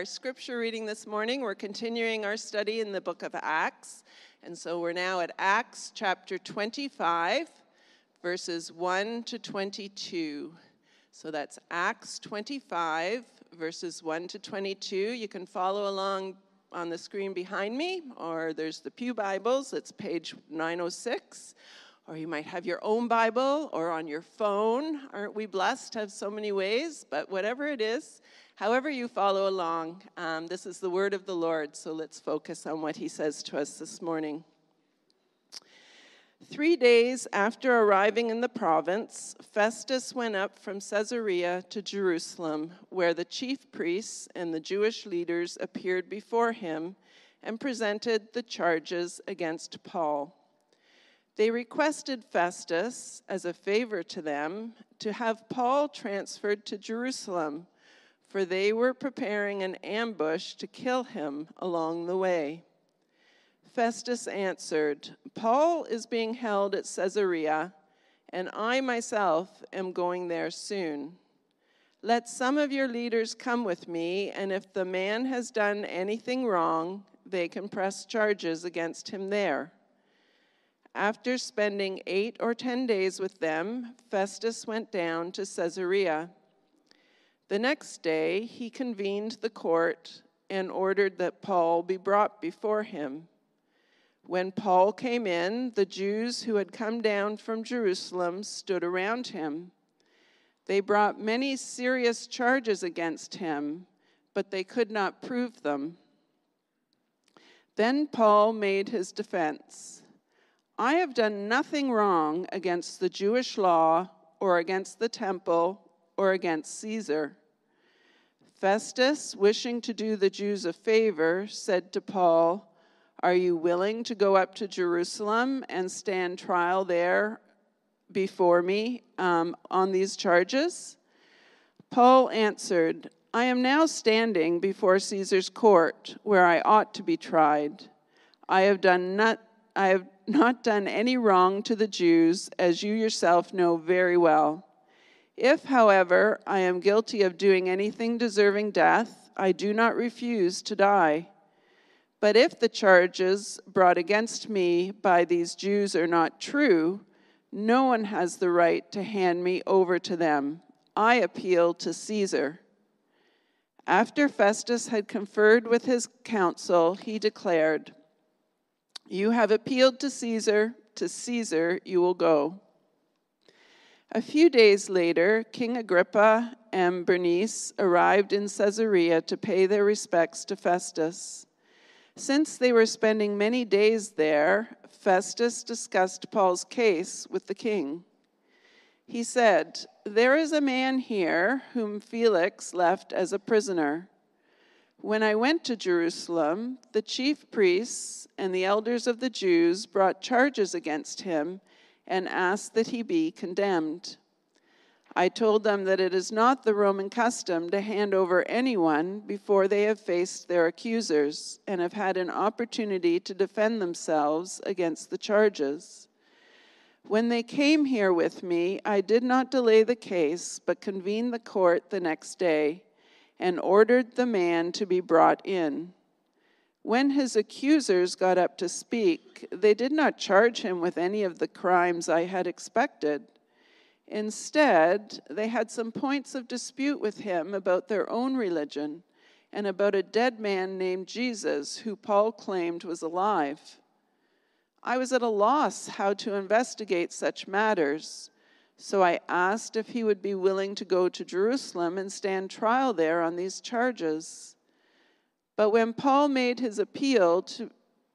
Our scripture reading this morning, we're continuing our study in the book of Acts. And so we're now at Acts chapter 25, verses 1 to 22. So that's Acts 25, verses 1 to 22. You can follow along on the screen behind me, or there's the Pew Bibles. It's page 906. Or you might have your own Bible or on your phone. Aren't we blessed to have so many ways? But whatever it is, however you follow along, this is the word of the Lord. So let's focus on what he says to us this morning. 3 days after arriving in the province, Festus went up from Caesarea to Jerusalem, where the chief priests and the Jewish leaders appeared before him and presented the charges against Paul. They requested Festus, as a favor to them, to have Paul transferred to Jerusalem, for they were preparing an ambush to kill him along the way. Festus answered, "Paul is being held at Caesarea, and I myself am going there soon. Let some of your leaders come with me, and if the man has done anything wrong, they can press charges against him there." After spending 8 or 10 days with them, Festus went down to Caesarea. The next day, he convened the court and ordered that Paul be brought before him. When Paul came in, the Jews who had come down from Jerusalem stood around him. They brought many serious charges against him, but they could not prove them. Then Paul made his defense. "I have done nothing wrong against the Jewish law or against the temple or against Caesar." Festus, wishing to do the Jews a favor, said to Paul, "Are you willing to go up to Jerusalem and stand trial there before me on these charges?" Paul answered, "I am now standing before Caesar's court, where I ought to be tried. I have not done any wrong to the Jews, as you yourself know very well. If, however, I am guilty of doing anything deserving death, I do not refuse to die. But if the charges brought against me by these Jews are not true, no one has the right to hand me over to them. I appeal to Caesar." After Festus had conferred with his council, he declared, "You have appealed to Caesar you will go." A few days later, King Agrippa and Bernice arrived in Caesarea to pay their respects to Festus. Since they were spending many days there, Festus discussed Paul's case with the king. He said, "There is a man here whom Felix left as a prisoner. When I went to Jerusalem, the chief priests and the elders of the Jews brought charges against him and asked that he be condemned. I told them that it is not the Roman custom to hand over anyone before they have faced their accusers and have had an opportunity to defend themselves against the charges. When they came here with me, I did not delay the case, but convened the court the next day and ordered the man to be brought in. When his accusers got up to speak, they did not charge him with any of the crimes I had expected. Instead, they had some points of dispute with him about their own religion and about a dead man named Jesus, who Paul claimed was alive. I was at a loss how to investigate such matters, so I asked if he would be willing to go to Jerusalem and stand trial there on these charges. But when Paul made his appeal to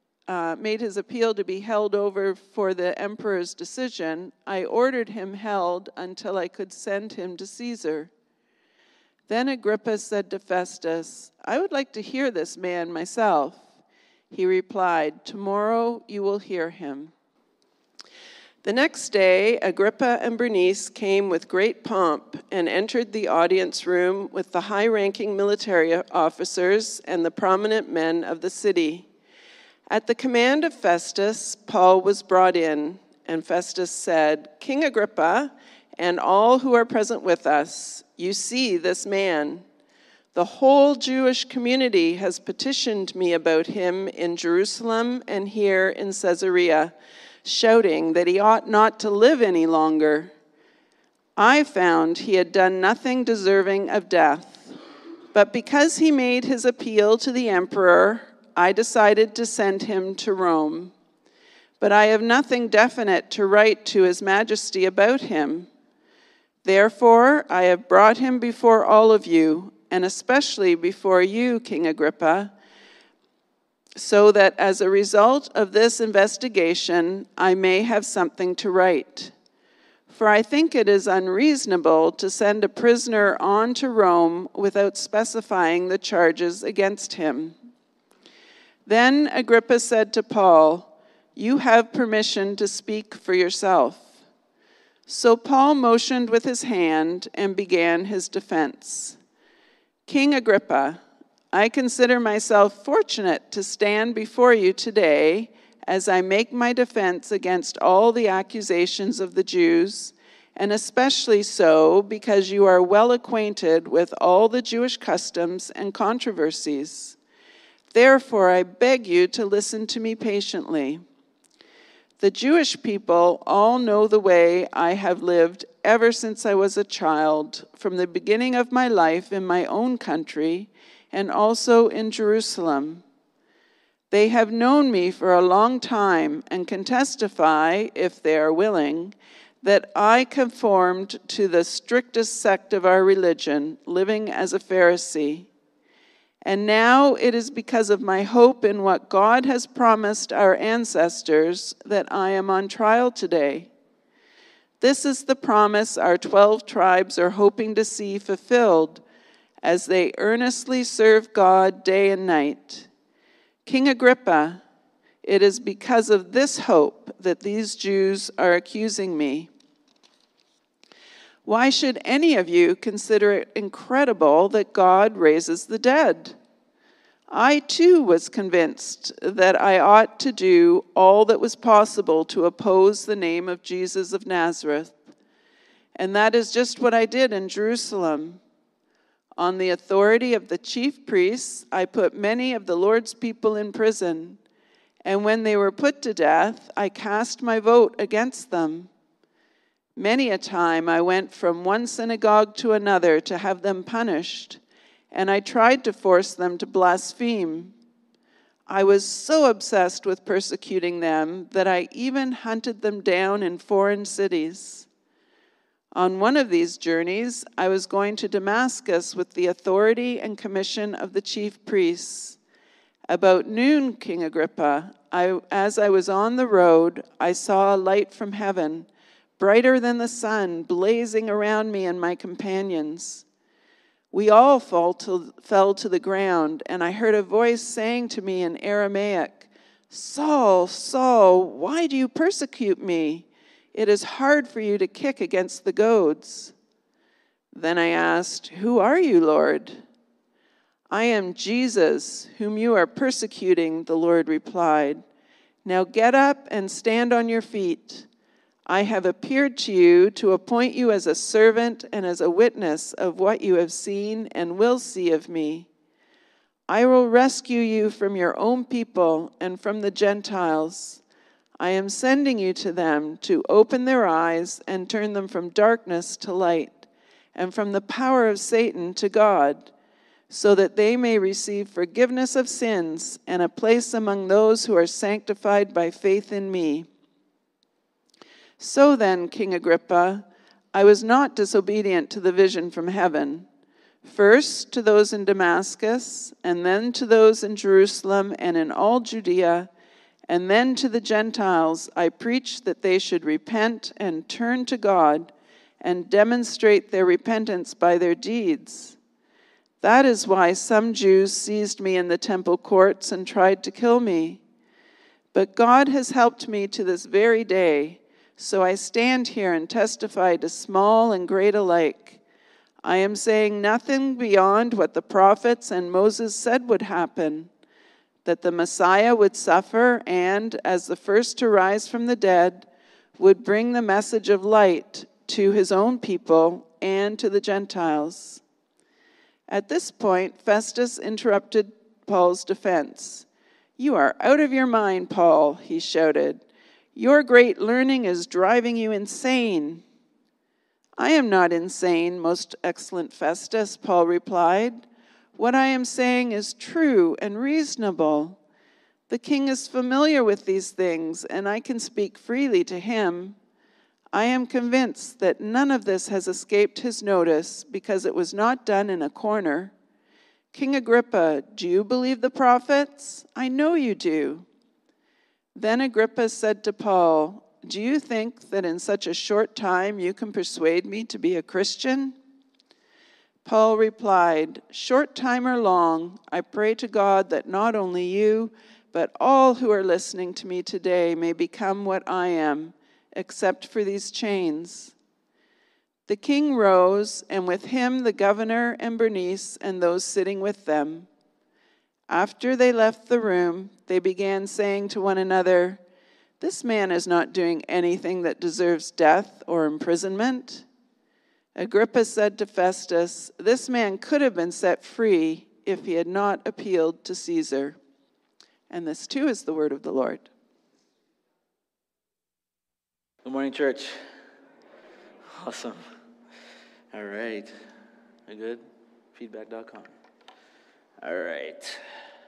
be held over for the emperor's decision, I ordered him held until I could send him to Caesar." Then Agrippa said to Festus, "I would like to hear this man myself." He replied, "Tomorrow you will hear him." The next day, Agrippa and Bernice came with great pomp and entered the audience room with the high-ranking military officers and the prominent men of the city. At the command of Festus, Paul was brought in, and Festus said, "King Agrippa, and all who are present with us, you see this man. The whole Jewish community has petitioned me about him in Jerusalem and here in Caesarea, shouting that he ought not to live any longer. I found he had done nothing deserving of death, but because he made his appeal to the emperor, I decided to send him to Rome. But I have nothing definite to write to His Majesty about him. Therefore, I have brought him before all of you, and especially before you, King Agrippa, so that as a result of this investigation, I may have something to write. For I think it is unreasonable to send a prisoner on to Rome without specifying the charges against him. Then Agrippa said to Paul, "You have permission to speak for yourself." So Paul motioned with his hand and began his defense. King Agrippa, I consider myself fortunate to stand before you today as I make my defense against all the accusations of the Jews, and especially so because you are well acquainted with all the Jewish customs and controversies. Therefore, I beg you to listen to me patiently. The Jewish people all know the way I have lived ever since I was a child, from the beginning of my life in my own country and also in Jerusalem. They have known me for a long time and can testify, if they are willing, that I conformed to the strictest sect of our religion, living as a Pharisee. And now it is because of my hope in what God has promised our ancestors that I am on trial today. This is the promise our 12 tribes are hoping to see fulfilled as they earnestly serve God day and night. King Agrippa, it is because of this hope that these Jews are accusing me. Why should any of you consider it incredible that God raises the dead? I too was convinced that I ought to do all that was possible to oppose the name of Jesus of Nazareth. And that is just what I did in Jerusalem. On the authority of the chief priests, I put many of the Lord's people in prison. And when they were put to death, I cast my vote against them. Many a time I went from one synagogue to another to have them punished, and I tried to force them to blaspheme. I was so obsessed with persecuting them that I even hunted them down in foreign cities. On one of these journeys, I was going to Damascus with the authority and commission of the chief priests. About noon, King Agrippa, as I was on the road, I saw a light from heaven, brighter than the sun, blazing around me and my companions. We all fell to the ground, and I heard a voice saying to me in Aramaic, "Saul, Saul, why do you persecute me? It is hard for you to kick against the goads." Then I asked, "Who are you, Lord?" "I am Jesus, whom you are persecuting," the Lord replied. "Now get up and stand on your feet. I have appeared to you to appoint you as a servant and as a witness of what you have seen and will see of me. I will rescue you from your own people and from the Gentiles. I am sending you to them to open their eyes and turn them from darkness to light and from the power of Satan to God, so that they may receive forgiveness of sins and a place among those who are sanctified by faith in me. So then, King Agrippa, I was not disobedient to the vision from heaven. First to those in Damascus, and then to those in Jerusalem and in all Judea, and then to the Gentiles I preached that they should repent and turn to God and demonstrate their repentance by their deeds. That is why some Jews seized me in the temple courts and tried to kill me. But God has helped me to this very day, so I stand here and testify to small and great alike. I am saying nothing beyond what the prophets and Moses said would happen, that the Messiah would suffer and, as the first to rise from the dead, would bring the message of light to his own people and to the Gentiles. At this point, Festus interrupted Paul's defense. "You are out of your mind, Paul," he shouted. "Your great learning is driving you insane." "I am not insane, most excellent Festus," Paul replied. "What I am saying is true and reasonable. The king is familiar with these things, and I can speak freely to him. I am convinced that none of this has escaped his notice because it was not done in a corner. King Agrippa, do you believe the prophets? I know you do." Then Agrippa said to Paul, "Do you think that in such a short time you can persuade me to be a Christian?" Paul replied, "Short time or long, I pray to God that not only you, but all who are listening to me today may become what I am, except for these chains." The king rose, and with him the governor and Bernice and those sitting with them. After they left the room, they began saying to one another, "This man is not doing anything that deserves death or imprisonment." Agrippa said to Festus, "This man could have been set free if he had not appealed to Caesar." And this too is the word of the Lord. Good morning, church. Awesome. All right. Are you good? Feedback.com. All right.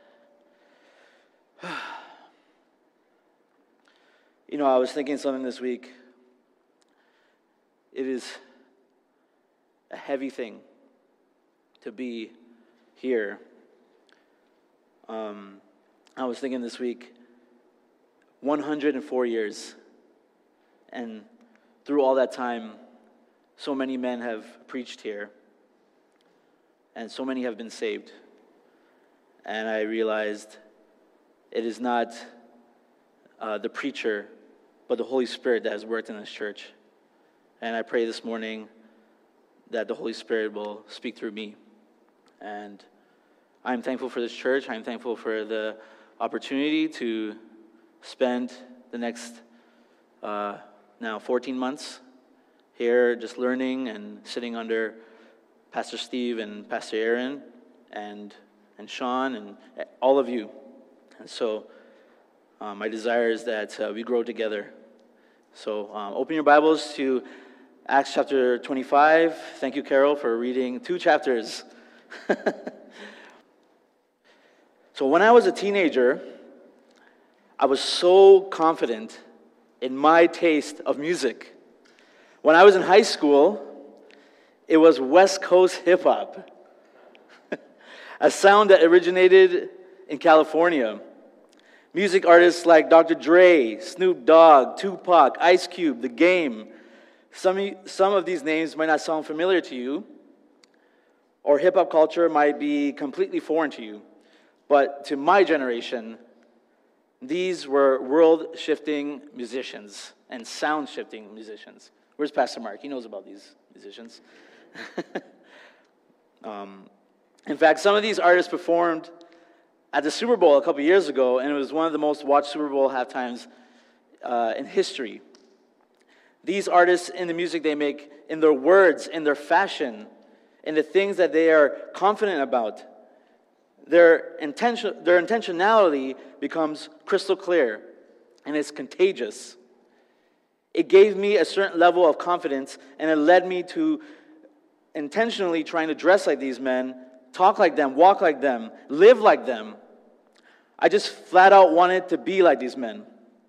I was thinking something this week. It is a heavy thing to be here. I was thinking this week, 104 years. And through all that time, so many men have preached here. And so many have been saved. And I realized it is not the preacher, but the Holy Spirit that has worked in this church. And I pray this morning that the Holy Spirit will speak through me. And I'm thankful for this church. I'm thankful for the opportunity to spend the next now 14 months here just learning and sitting under Pastor Steve and Pastor Aaron and Sean and all of you. And so my desire is that we grow together. So open your Bibles to Acts chapter 25. Thank you, Carol, for reading 2 chapters. So when I was a teenager, I was so confident in my taste of music. When I was in high school, it was West Coast hip-hop, a sound that originated in California. Music artists like Dr. Dre, Snoop Dogg, Tupac, Ice Cube, The Game. Some of these names might not sound familiar to you, or hip-hop culture might be completely foreign to you. But to my generation, these were world-shifting musicians and sound-shifting musicians. Where's Pastor Mark? He knows about these musicians. In fact, some of these artists performed at the Super Bowl a couple years ago, and it was one of the most watched Super Bowl halftimes in history. These artists, in the music they make, in their words, in their fashion, in the things that they are confident about, their intentionality becomes crystal clear, and it's contagious. It gave me a certain level of confidence, and it led me to intentionally trying to dress like these men, talk like them, walk like them, live like them. I just flat out wanted to be like these men.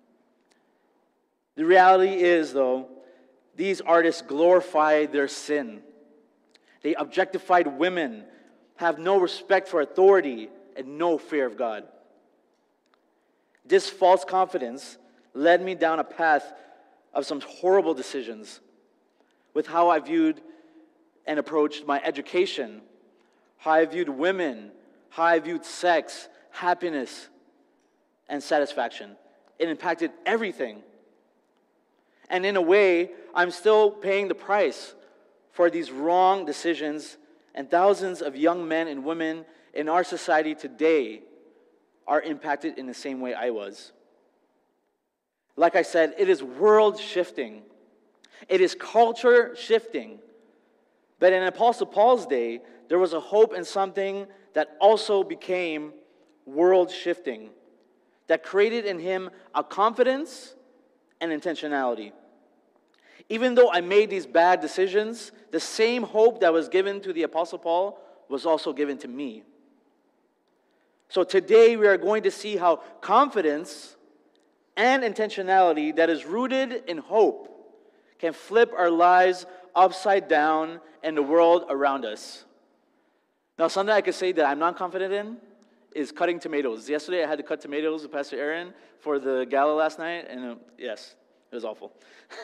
The reality is, though, these artists glorified their sin. They objectified women, have no respect for authority, and no fear of God. This false confidence led me down a path of some horrible decisions with how I viewed and approached my education, how I viewed women, how I viewed sex, happiness, and satisfaction. It impacted everything. And in a way, I'm still paying the price for these wrong decisions, and thousands of young men and women in our society today are impacted in the same way I was. Like I said, it is world shifting. It is culture shifting. But in Apostle Paul's day, there was a hope in something that also became world-shifting, that created in him a confidence and intentionality. Even though I made these bad decisions, the same hope that was given to the Apostle Paul was also given to me. So today we are going to see how confidence and intentionality that is rooted in hope can flip our lives upside down in the world around us. Now, something I could say that I'm not confident in is cutting tomatoes. Yesterday I had to cut tomatoes with Pastor Aaron for the gala last night, and yes, it was awful.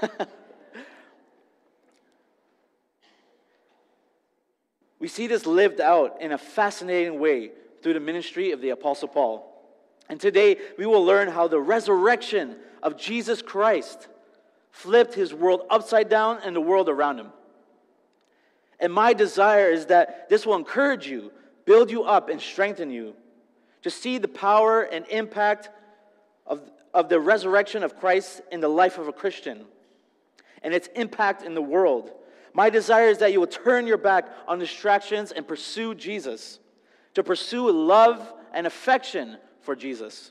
We see this lived out in a fascinating way through the ministry of the Apostle Paul. And today we will learn how the resurrection of Jesus Christ flipped his world upside down and the world around him. And my desire is that this will encourage you, build you up, and strengthen you to see the power and impact of the resurrection of Christ in the life of a Christian and its impact in the world. My desire is that you will turn your back on distractions and pursue Jesus, to pursue love and affection for Jesus.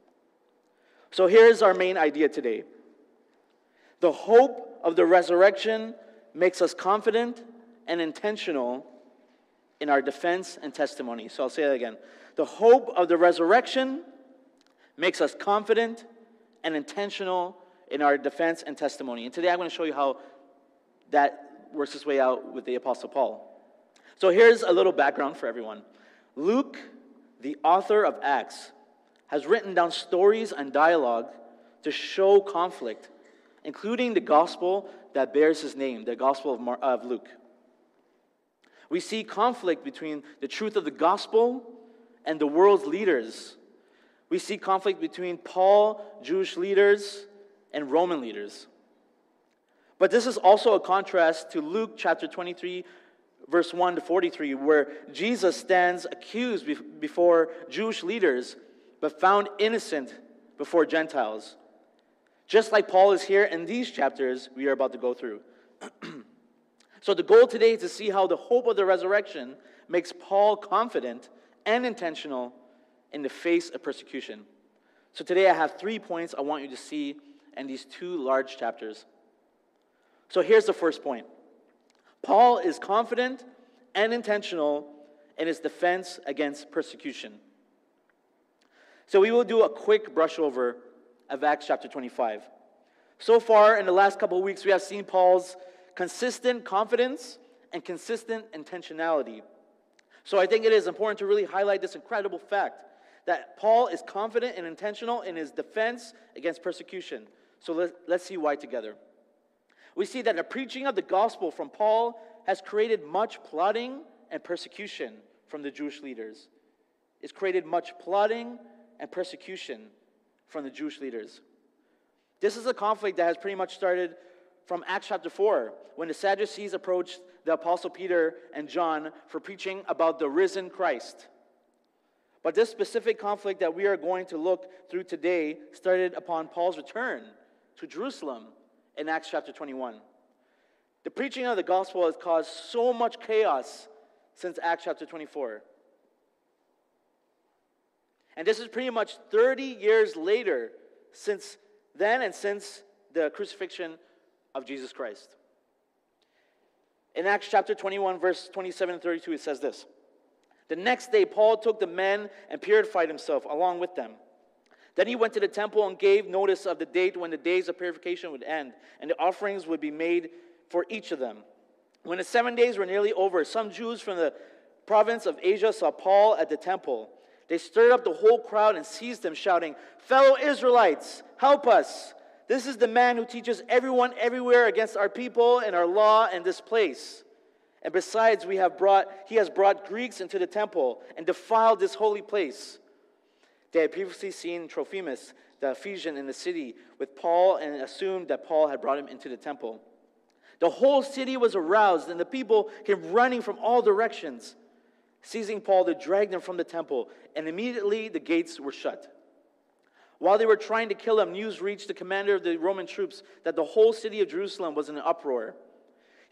So here's our main idea today. The hope of the resurrection makes us confident and intentional in our defense and testimony. So I'll say that again. The hope of the resurrection makes us confident and intentional in our defense and testimony. And today I'm going to show you how that works its way out with the Apostle Paul. So here's a little background for everyone. Luke, the author of Acts, has written down stories and dialogue to show conflict, including the gospel that bears his name, the gospel of Luke. We see conflict between the truth of the gospel and the world's leaders. We see conflict between Paul, Jewish leaders, and Roman leaders. But this is also a contrast to Luke chapter 23, verse 1 to 43, where Jesus stands accused before Jewish leaders, but found innocent before Gentiles. Just like Paul is here in these chapters we are about to go through. So the goal today is to see how the hope of the resurrection makes Paul confident and intentional in the face of persecution. So today I have 3 points I want you to see in these 2 large chapters. So here's the first point. Paul is confident and intentional in his defense against persecution. So we will do a quick brush over of Acts chapter 25. So far, in the last couple of weeks, we have seen Paul's consistent confidence and consistent intentionality. So I think it is important to really highlight this incredible fact that Paul is confident and intentional in his defense against persecution. So let's see why together. We see that the preaching of the gospel from Paul has created much plotting and persecution from the Jewish leaders. It's created much plotting and persecution from the Jewish leaders. This is a conflict that has pretty much started from Acts chapter 4, when the Sadducees approached the Apostle Peter and John for preaching about the risen Christ. But this specific conflict that we are going to look through today started upon Paul's return to Jerusalem in Acts chapter 21. The preaching of the gospel has caused so much chaos since Acts chapter 24. And this is pretty much 30 years later since then and since the crucifixion of Jesus Christ. In Acts chapter 21, verse 27 and 32, it says this. The next day, Paul took the men and purified himself along with them. Then he went to the temple and gave notice of the date when the days of purification would end, and the offerings would be made for each of them. When the 7 days were nearly over, some Jews from the province of Asia saw Paul at the temple. They stirred up the whole crowd and seized him, shouting, "Fellow Israelites, help us! This is the man who teaches everyone everywhere against our people and our law and this place. And besides, he has brought Greeks into the temple and defiled this holy place." They had previously seen Trophimus, the Ephesian, in the city with Paul and assumed that Paul had brought him into the temple. The whole city was aroused, and the people came running from all directions. Seizing Paul, they dragged him from the temple, and immediately the gates were shut. While they were trying to kill him, news reached the commander of the Roman troops that the whole city of Jerusalem was in an uproar.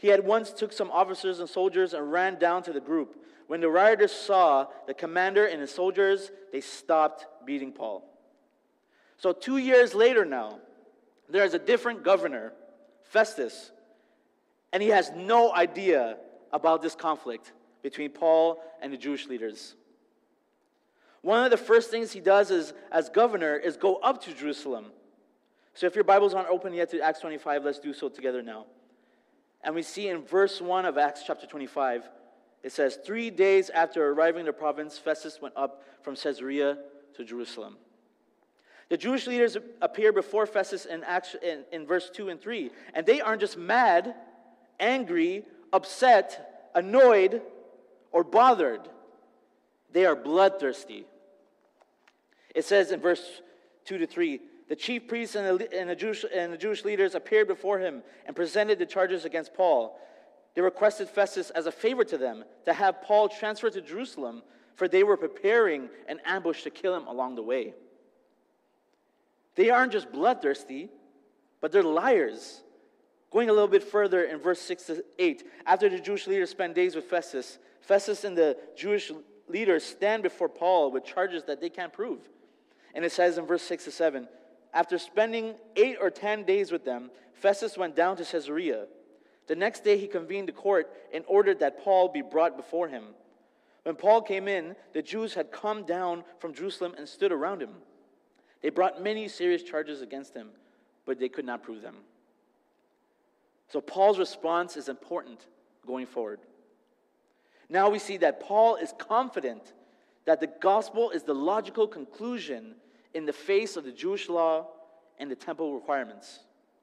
He at once took some officers and soldiers and ran down to the group. When the rioters saw the commander and his soldiers, they stopped beating Paul. So 2 years later now, there is a different governor, Festus, and he has no idea about this conflict between Paul and the Jewish leaders. One of the first things he does as governor is go up to Jerusalem. So if your Bibles aren't open yet to Acts 25, let's do so together now. And we see in verse 1 of Acts chapter 25, it says, 3 days after arriving in the province, Festus went up from Caesarea to Jerusalem. The Jewish leaders appear before Festus in verse 2 and 3. And they aren't just mad, angry, upset, annoyed, or bothered. They are bloodthirsty. It says in verse 2 to 3, the chief priests and the Jewish leaders appeared before him and presented the charges against Paul. They requested Festus as a favor to them to have Paul transferred to Jerusalem, for they were preparing an ambush to kill him along the way. They aren't just bloodthirsty, but they're liars. Going a little bit further in verse 6 to 8, after the Jewish leaders spent days with Festus, Festus and the Jewish leaders stand before Paul with charges that they can't prove. And it says in verse 6 to 7, after spending 8 or 10 days with them, Festus went down to Caesarea. The next day he convened the court and ordered that Paul be brought before him. When Paul came in, the Jews had come down from Jerusalem and stood around him. They brought many serious charges against him, but they could not prove them. So Paul's response is important going forward. Now we see that Paul is confident that the gospel is the logical conclusion in the face of the Jewish law and the temple requirements.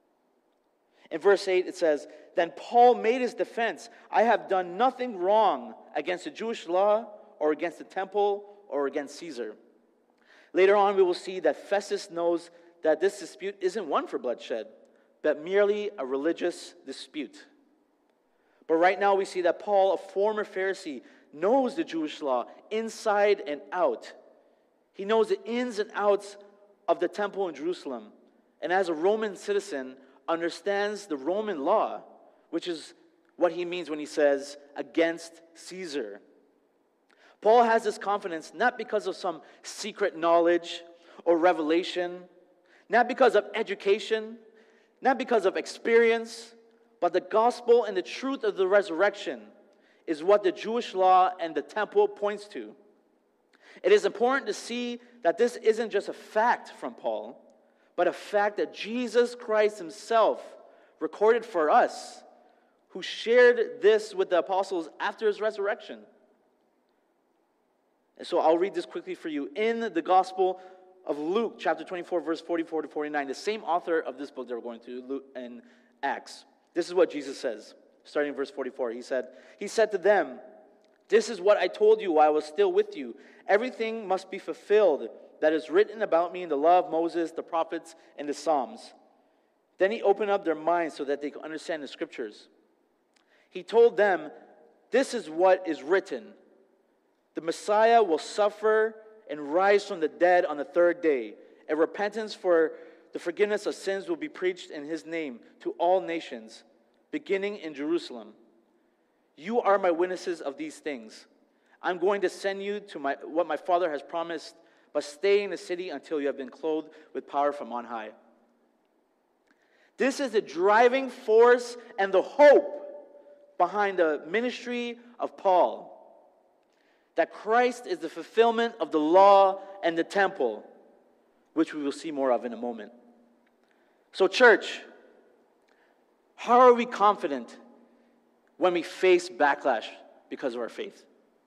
In verse 8 it says, then Paul made his defense, I have done nothing wrong against the Jewish law or against the temple or against Caesar. Later on we will see that Festus knows that this dispute isn't one for bloodshed, but merely a religious dispute. But right now we see that Paul, a former Pharisee, knows the Jewish law inside and out. He knows the ins and outs of the temple in Jerusalem. And as a Roman citizen, understands the Roman law, which is what he means when he says, against Caesar. Paul has this confidence not because of some secret knowledge or revelation, not because of education, not because of experience, but the gospel and the truth of the resurrection is what the Jewish law and the temple points to. It is important to see that this isn't just a fact from Paul, but a fact that Jesus Christ himself recorded for us, who shared this with the apostles after his resurrection. And so I'll read this quickly for you. In the Gospel of Luke, chapter 24, verse 44 to 49, the same author of this book that we're going to, Luke and Acts, this is what Jesus says, starting in verse 44. He said to them, this is what I told you while I was still with you. Everything must be fulfilled that is written about me in the law of Moses, the prophets, and the Psalms. Then he opened up their minds so that they could understand the scriptures. He told them, this is what is written. The Messiah will suffer and rise from the dead on the third day, and repentance for the forgiveness of sins will be preached in his name to all nations, beginning in Jerusalem. You are my witnesses of these things. I'm going to send you to what my Father has promised, but stay in the city until you have been clothed with power from on high. This is the driving force and the hope behind the ministry of Paul. That Christ is the fulfillment of the law and the temple, which we will see more of in a moment. So church, how are we confident when we face backlash because of our faith?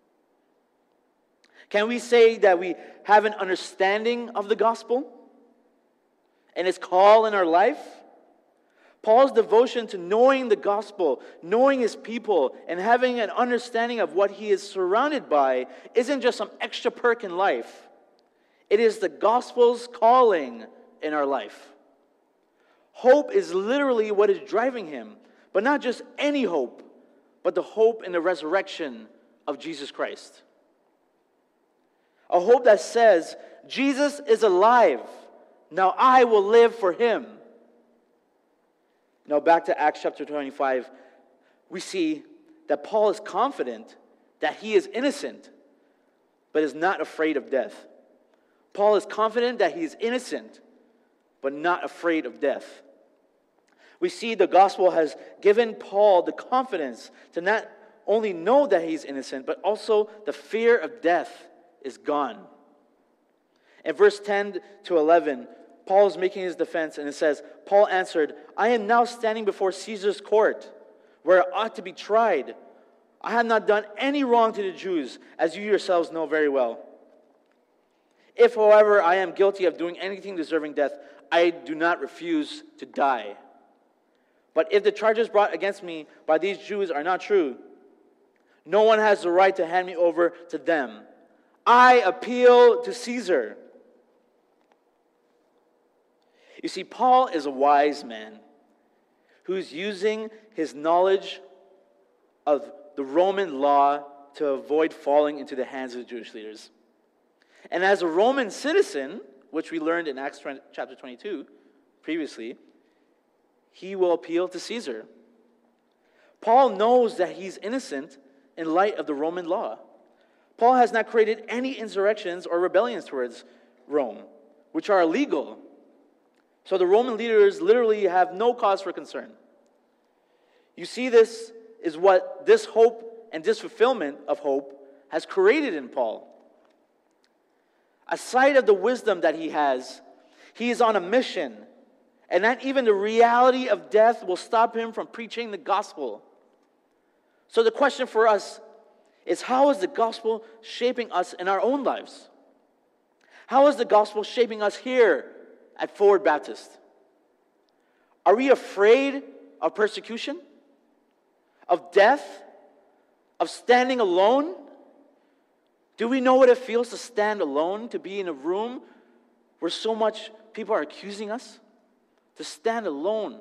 Can we say that we have an understanding of the gospel and its call in our life? Paul's devotion to knowing the gospel, knowing his people, and having an understanding of what he is surrounded by isn't just some extra perk in life. It is the gospel's calling in our life. Hope is literally what is driving him, but not just any hope, but the hope in the resurrection of Jesus Christ. A hope that says, Jesus is alive. Now I will live for him. Now back to Acts chapter 25. we see that Paul is confident that he is innocent, but is not afraid of death. Paul is confident that he is innocent, but not afraid of death. We see the gospel has given Paul the confidence to not only know that he's innocent, but also the fear of death is gone. In verse 10 to 11, Paul is making his defense, and it says, Paul answered, I am now standing before Caesar's court, where I ought to be tried. I have not done any wrong to the Jews, as you yourselves know very well. If, however, I am guilty of doing anything deserving death, I do not refuse to die. But if the charges brought against me by these Jews are not true, no one has the right to hand me over to them. I appeal to Caesar. You see, Paul is a wise man who's using his knowledge of the Roman law to avoid falling into the hands of the Jewish leaders. And as a Roman citizen, which we learned in Acts chapter 22 previously, he will appeal to Caesar. Paul knows that he's innocent in light of the Roman law. Paul has not created any insurrections or rebellions towards Rome, which are illegal. So the Roman leaders literally have no cause for concern. You see, this is what this hope and this fulfillment of hope has created in Paul. Aside of the wisdom that he is on a mission, and not even the reality of death will stop him from preaching the gospel. So the question for us is, how is the gospel shaping us in our own lives? How is the gospel shaping us here at Forward Baptist? Are we afraid of persecution? Of death? Of standing alone? Do we know what it feels to stand alone, to be in a room where so much people are accusing us? To stand alone.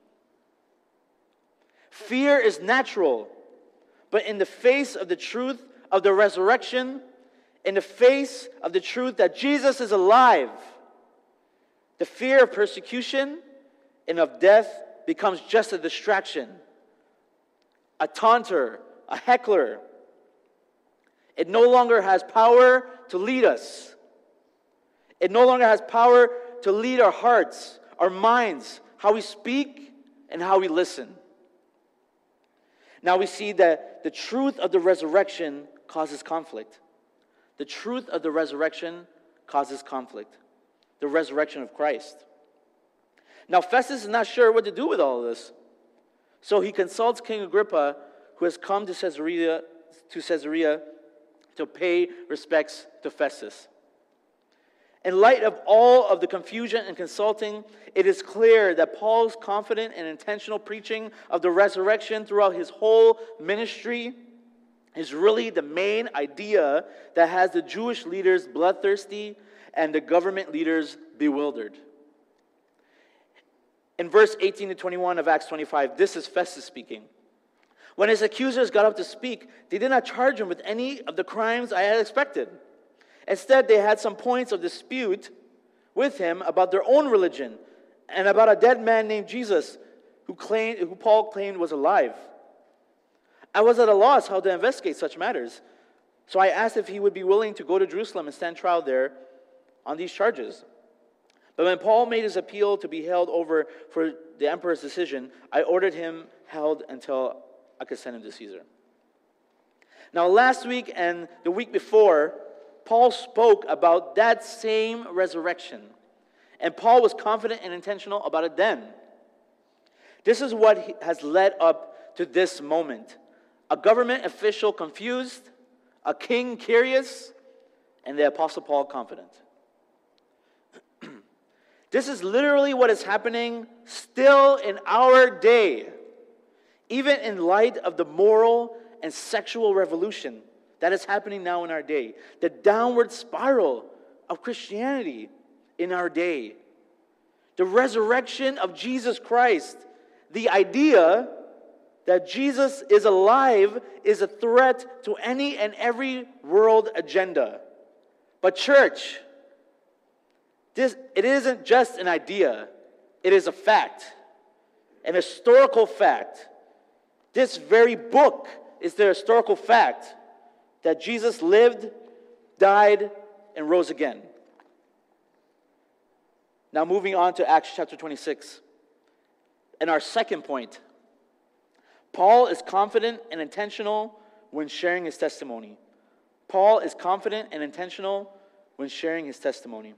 Fear is natural, but in the face of the truth of the resurrection, in the face of the truth that Jesus is alive, the fear of persecution and of death becomes just a distraction, a taunter, a heckler. It no longer has power to lead us. It no longer has power to lead our hearts, our minds, how we speak and how we listen. Now we see that the truth of the resurrection causes conflict. The truth of the resurrection causes conflict. The resurrection of Christ. Now Festus is not sure what to do with all of this. So he consults King Agrippa, who has come to Caesarea to pay respects to Festus. In light of all of the confusion and consulting, it is clear that Paul's confident and intentional preaching of the resurrection throughout his whole ministry is really the main idea that has the Jewish leaders bloodthirsty and the government leaders bewildered. In verse 18 to 21 of Acts 25, this is Festus speaking. When his accusers got up to speak, they did not charge him with any of the crimes I had expected. Instead, they had some points of dispute with him about their own religion and about a dead man named Jesus who Paul claimed was alive. I was at a loss how to investigate such matters, so I asked if he would be willing to go to Jerusalem and stand trial there on these charges. But when Paul made his appeal to be held over for the emperor's decision, I ordered him held until I could send him to Caesar. Now, last week and the week before, Paul spoke about that same resurrection. And Paul was confident and intentional about it then. This is what has led up to this moment. A government official confused, a king curious, and the Apostle Paul confident. This is literally what is happening still in our day, even in light of the moral and sexual revolution that is happening now in our day. The downward spiral of Christianity in our day. The resurrection of Jesus Christ. The idea that Jesus is alive is a threat to any and every world agenda. But church, it isn't just an idea. It is a fact. An historical fact. This very book is the historical fact that Jesus lived, died, and rose again. Now moving on to Acts chapter 26. And our second point, Paul is confident and intentional when sharing his testimony. Paul is confident and intentional when sharing his testimony.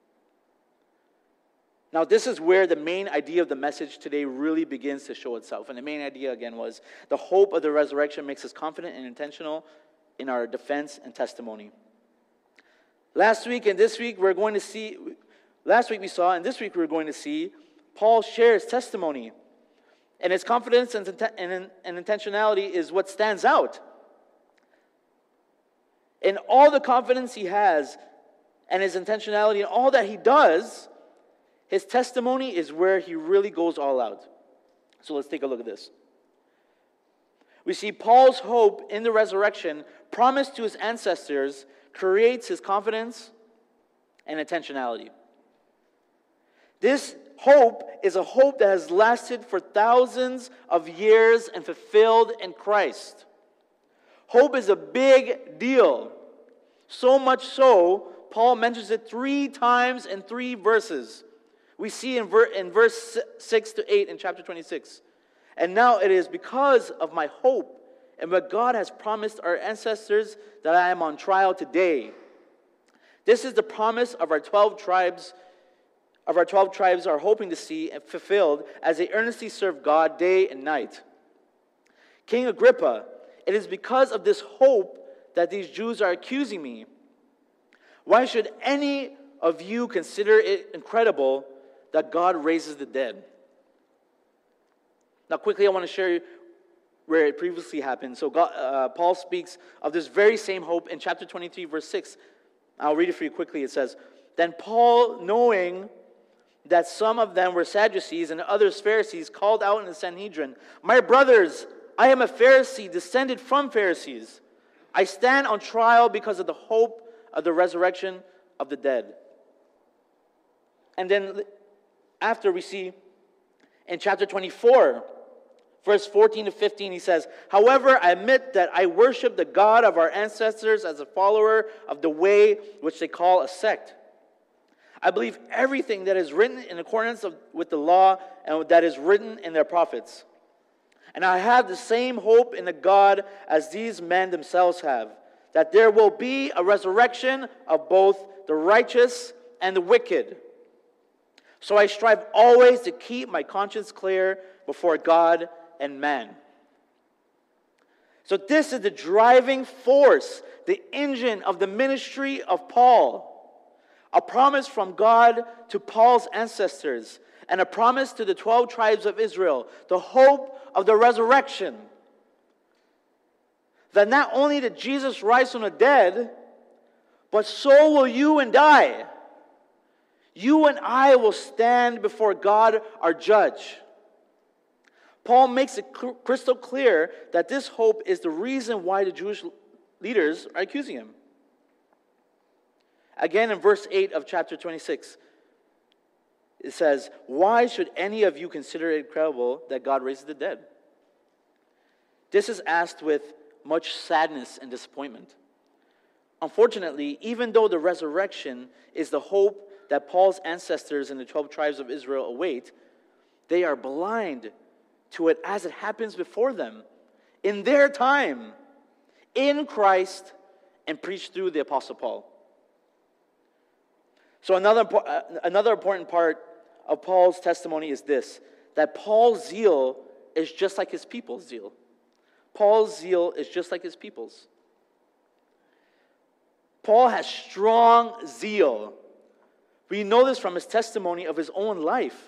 Now, this is where the main idea of the message today really begins to show itself. And the main idea, again, was the hope of the resurrection makes us confident and intentional in our defense and testimony. Last week and this week, we're going to see, last week we saw, and this week we're going to see, Paul shares testimony. And his confidence and intentionality is what stands out. In all the confidence he has and his intentionality and all that he does, his testimony is where he really goes all out. So let's take a look at this. We see Paul's hope in the resurrection promised to his ancestors creates his confidence and intentionality. This hope is a hope that has lasted for thousands of years and fulfilled in Christ. Hope is a big deal. So much so, Paul mentions it 3 times in 3 verses. We see in verse 6 to 8 in chapter 26. And now it is because of my hope and what God has promised our ancestors that I am on trial today. This is the promise of our 12 tribes. Our 12 tribes are hoping to see fulfilled as they earnestly serve God day and night. King Agrippa, it is because of this hope that these Jews are accusing me. Why should any of you consider it incredible that God raises the dead? Now quickly I want to share where it previously happened. So Paul speaks of this very same hope in chapter 23 verse 6. I'll read it for you quickly. It says, Then Paul, knowing that some of them were Sadducees and others Pharisees, called out in the Sanhedrin, My brothers, I am a Pharisee, descended from Pharisees. I stand on trial because of the hope of the resurrection of the dead. And then after we see in chapter 24, verse 14 to 15, he says, However, I admit that I worship the God of our ancestors as a follower of the way which they call a sect. I believe everything that is written in accordance with the law and that is written in their prophets. And I have the same hope in the God as these men themselves have, that there will be a resurrection of both the righteous and the wicked. So I strive always to keep my conscience clear before God and man. So this is the driving force, the engine of the ministry of Paul. A promise from God to Paul's ancestors, and a promise to the 12 tribes of Israel, the hope of the resurrection. That not only did Jesus rise from the dead, but so will you and I. You and I will stand before God, our judge. Paul makes it crystal clear that this hope is the reason why the Jewish leaders are accusing him. Again, in verse 8 of chapter 26, it says, Why should any of you consider it incredible that God raises the dead? This is asked with much sadness and disappointment. Unfortunately, even though the resurrection is the hope that Paul's ancestors in the 12 tribes of Israel await, they are blind to it as it happens before them, in their time, in Christ, and preached through the Apostle Paul. So another important part of Paul's testimony is this, that Paul's zeal is just like his people's zeal. Paul's zeal is just like his people's. Paul has strong zeal. We know this from his testimony of his own life.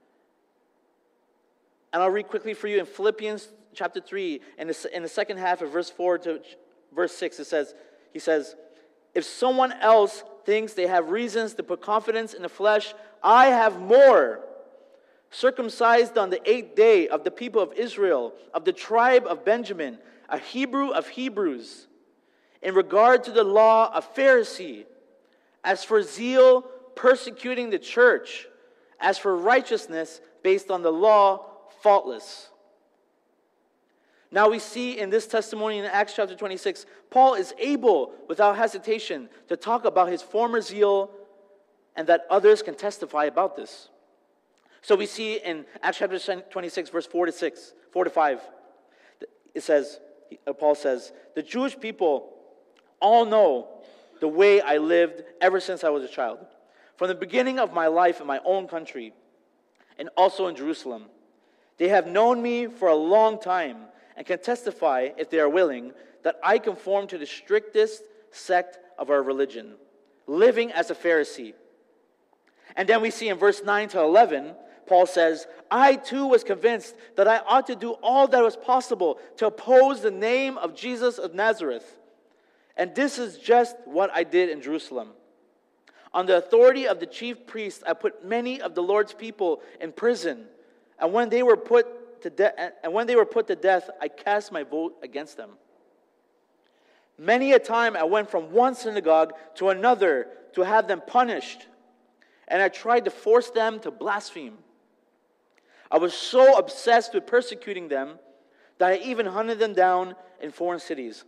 And I'll read quickly for you in Philippians chapter 3, in the second half of verse 4 to verse 6, he says, If someone else thinks they have reasons to put confidence in the flesh, I have more. Circumcised on the 8th day, of the people of Israel, of the tribe of Benjamin, a Hebrew of Hebrews. In regard to the law, a Pharisee. As for zeal, persecuting the church. As for righteousness, based on the law, faultless. Now we see in this testimony in Acts chapter 26, Paul is able, without hesitation, to talk about his former zeal and that others can testify about this. So we see in Acts chapter 26, verse 4 to 5, it says, Paul says, the Jewish people all know the way I lived ever since I was a child, from the beginning of my life in my own country and also in Jerusalem. They have known me for a long time and can testify, if they are willing, that I conform to the strictest sect of our religion, living as a Pharisee. And then we see in verse 9 to 11, Paul says, I too was convinced that I ought to do all that was possible to oppose the name of Jesus of Nazareth. And this is just what I did in Jerusalem. On the authority of the chief priests, I put many of the Lord's people in prison. And when they were put to death, I cast my vote against them. Many a time I went from one synagogue to another to have them punished, and I tried to force them to blaspheme. I was so obsessed with persecuting them that I even hunted them down in foreign cities.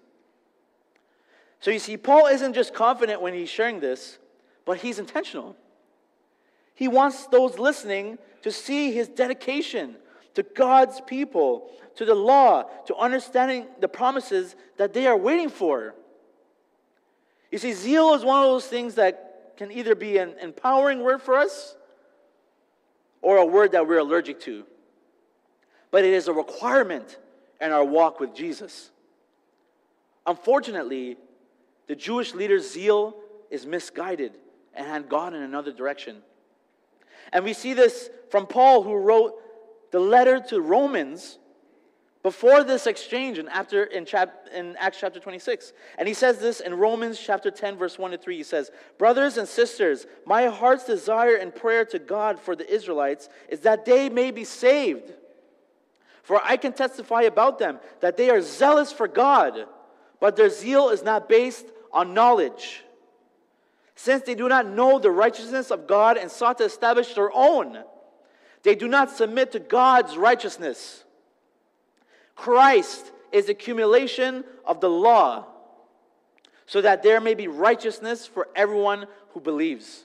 So you see, Paul isn't just confident when he's sharing this, but he's intentional. He wants those listening to see his dedication to God's people, to the law, to understanding the promises that they are waiting for. You see, zeal is one of those things that can either be an empowering word for us or a word that we're allergic to. But it is a requirement in our walk with Jesus. Unfortunately, the Jewish leaders' zeal is misguided and had gone in another direction. And we see this from Paul, who wrote the letter to Romans before this exchange in Acts chapter 26. And he says this in Romans chapter 10, verse 1 to 3. He says, brothers and sisters, my heart's desire and prayer to God for the Israelites is that they may be saved. For I can testify about them that they are zealous for God, but their zeal is not based on knowledge. Since they do not know the righteousness of God and sought to establish their own, they do not submit to God's righteousness. Christ is the accumulation of the law, so that there may be righteousness for everyone who believes.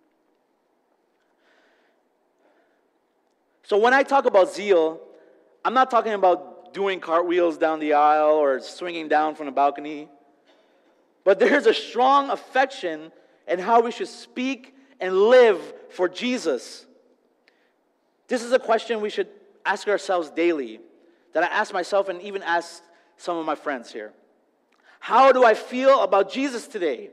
So when I talk about zeal, I'm not talking about doing cartwheels down the aisle or swinging down from the balcony. But there's a strong affection in how we should speak and live for Jesus. This is a question we should ask ourselves daily, that I ask myself and even ask some of my friends here. How do I feel about Jesus today?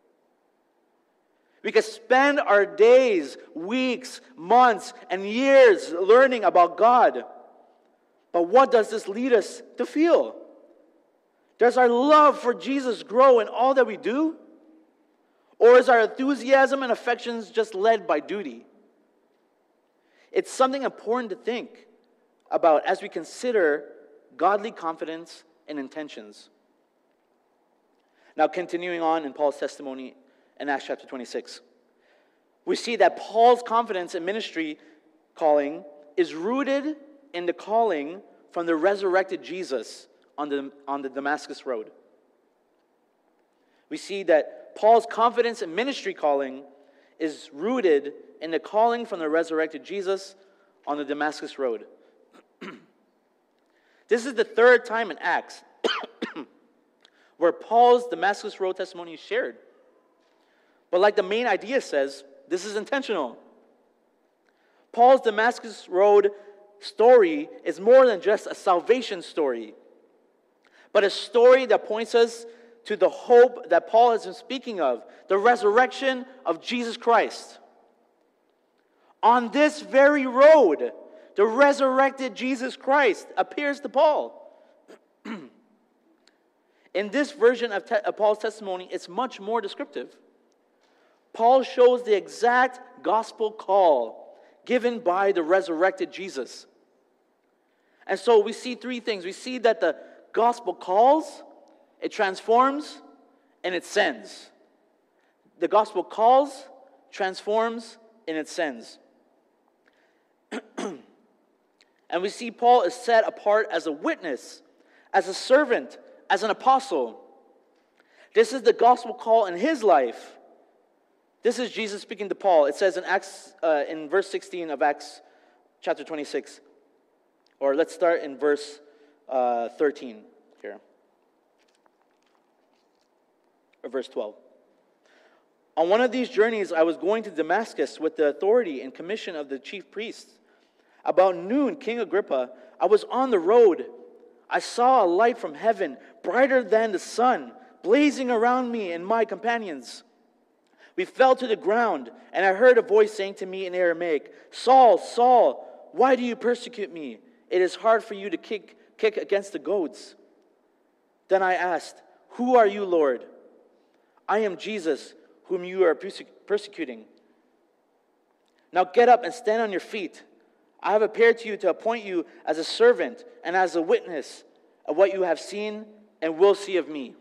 We could spend our days, weeks, months, and years learning about God. But what does this lead us to feel? Does our love for Jesus grow in all that we do? Or is our enthusiasm and affections just led by duty? It's something important to think about as we consider godly confidence and intentions. Now, continuing on in Paul's testimony in Acts chapter 26, we see that Paul's confidence in ministry calling is rooted in the calling from the resurrected Jesus on the Damascus Road. We see that Paul's confidence in ministry calling is rooted in the calling from the resurrected Jesus on the Damascus Road. This is the third time in Acts where Paul's Damascus Road testimony is shared. But like the main idea says, this is intentional. Paul's Damascus Road story is more than just a salvation story, but a story that points us to the hope that Paul has been speaking of, the resurrection of Jesus Christ. On this very road, the resurrected Jesus Christ appears to Paul. In this version of Paul's testimony, it's much more descriptive. Paul shows the exact gospel call given by the resurrected Jesus. And so we see three things. We see that the gospel calls, it transforms, and it sends. The gospel calls, transforms, and it sends. And we see Paul is set apart as a witness as a servant, as an apostle. This is the gospel call in his life. This is Jesus speaking to Paul. It says in verse 16 of Acts chapter 26. Or let's start in verse 13 here. Or verse 12. On one of these journeys, I was going to Damascus with the authority and commission of the chief priests. About noon, King Agrippa, I was on the road. I saw a light from heaven, brighter than the sun, blazing around me and my companions. We fell to the ground, and I heard a voice saying to me in Aramaic, Saul, Saul, why do you persecute me? It is hard for you to kick against the goads. Then I asked, Who are you, Lord? I am Jesus, whom you are persecuting. Now get up and stand on your feet. I have appeared to you to appoint you as a servant and as a witness of what you have seen and will see of me.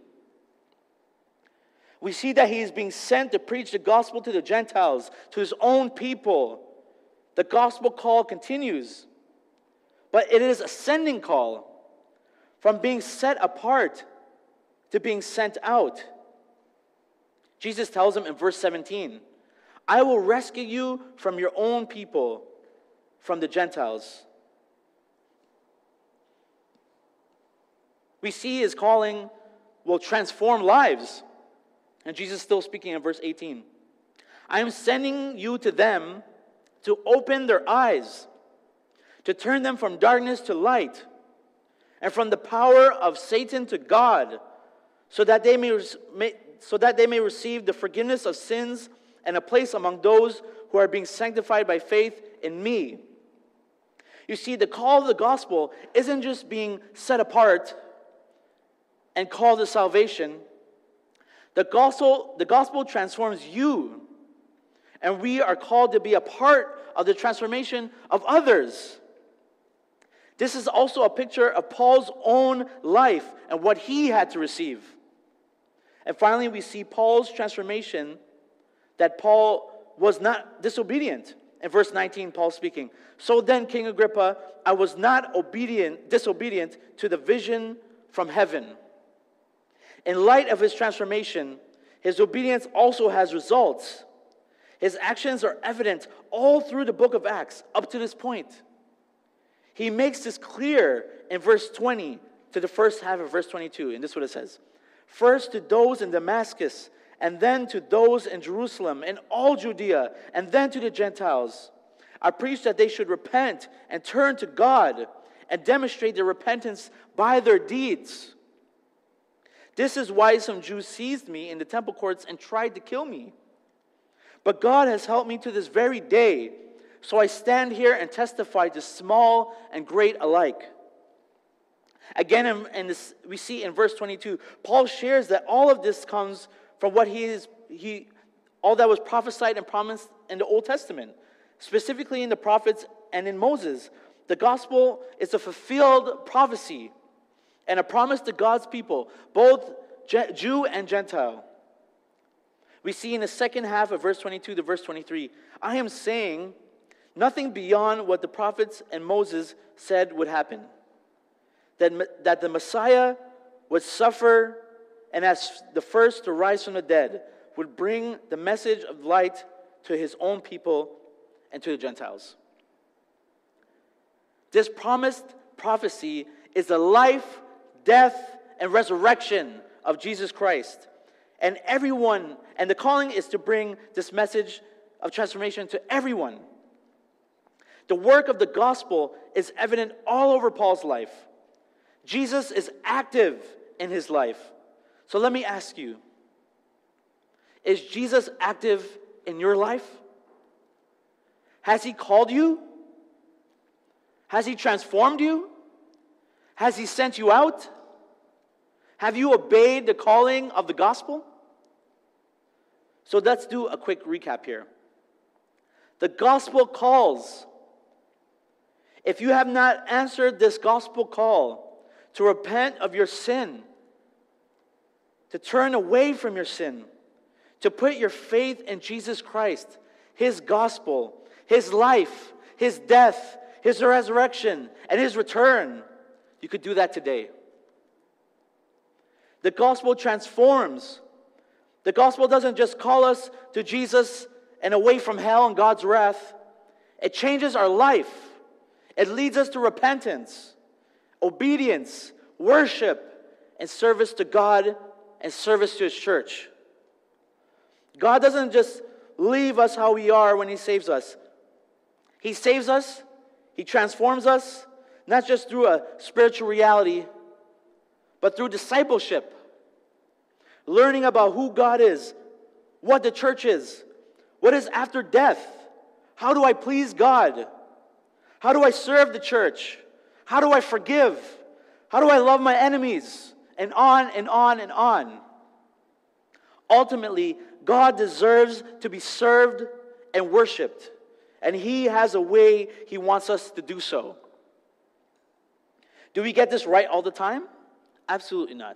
We see that he is being sent to preach the gospel to the Gentiles, to his own people. The gospel call continues, but it is a sending call, from being set apart to being sent out. Jesus tells him in verse 17, I will rescue you from your own people, from the Gentiles. We see his calling will transform lives. And Jesus is still speaking in verse 18. I am sending you to them to open their eyes, to turn them from darkness to light, and from the power of Satan to God, so that they may receive the forgiveness of sins and a place among those who are being sanctified by faith in me. You see, the call of the gospel isn't just being set apart and called to salvation. The gospel transforms you, and we are called to be a part of the transformation of others. This is also a picture of Paul's own life and what he had to receive. And finally, we see Paul's transformation, that Paul was not disobedient. In verse 19, Paul speaking, So then, King Agrippa, I was not disobedient to the vision from heaven. In light of his transformation, his obedience also has results. His actions are evident all through the book of Acts up to this point. He makes this clear in verse 20 to the first half of verse 22. And this is what it says. First to those in Damascus, and then to those in Jerusalem and all Judea, and then to the Gentiles. I preached that they should repent and turn to God and demonstrate their repentance by their deeds. This is why some Jews seized me in the temple courts and tried to kill me. But God has helped me to this very day, so I stand here and testify to small and great alike. Again, we see in verse 22, Paul shares that all of this comes from what all that was prophesied and promised in the Old Testament, specifically in the prophets and in Moses. The gospel is a fulfilled prophecy and a promise to God's people, both Jew and Gentile. We see in the second half of verse 22 to verse 23, I am saying nothing beyond what the prophets and Moses said would happen. That the Messiah would suffer, and as the first to rise from the dead, would bring the message of light to his own people and to the Gentiles. This promised prophecy is the life, death, and resurrection of Jesus Christ. And the calling is to bring this message of transformation to everyone. The work of the gospel is evident all over Paul's life. Jesus is active in his life. So let me ask you, is Jesus active in your life? Has he called you? Has he transformed you? Has he sent you out? Have you obeyed the calling of the gospel? So let's do a quick recap here. The gospel calls. If you have not answered this gospel call to repent of your sin, to turn away from your sin, to put your faith in Jesus Christ, his gospel, his life, his death, his resurrection, and his return, you could do that today. The gospel transforms. The gospel doesn't just call us to Jesus and away from hell and God's wrath. It changes our life. It leads us to repentance, obedience, worship, and service to God and service to His church. God doesn't just leave us how we are when He saves us. He saves us, He transforms us, not just through a spiritual reality, but through discipleship. Learning about who God is, what the church is, what is after death, how do I please God, how do I serve the church, how do I forgive, how do I love my enemies, and on and on and on. Ultimately, God deserves to be served and worshiped, and He has a way He wants us to do so. Do we get this right all the time? Absolutely not.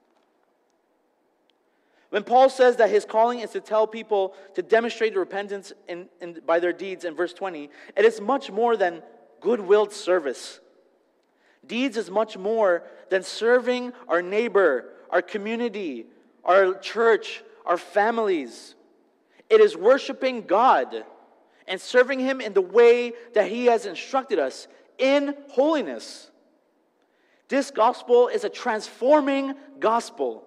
When Paul says that his calling is to tell people to demonstrate repentance by their deeds in verse 20, it is much more than goodwill service. Deeds is much more than serving our neighbor, our community, our church, our families. It is worshiping God and serving Him in the way that He has instructed us in holiness. This gospel is a transforming gospel.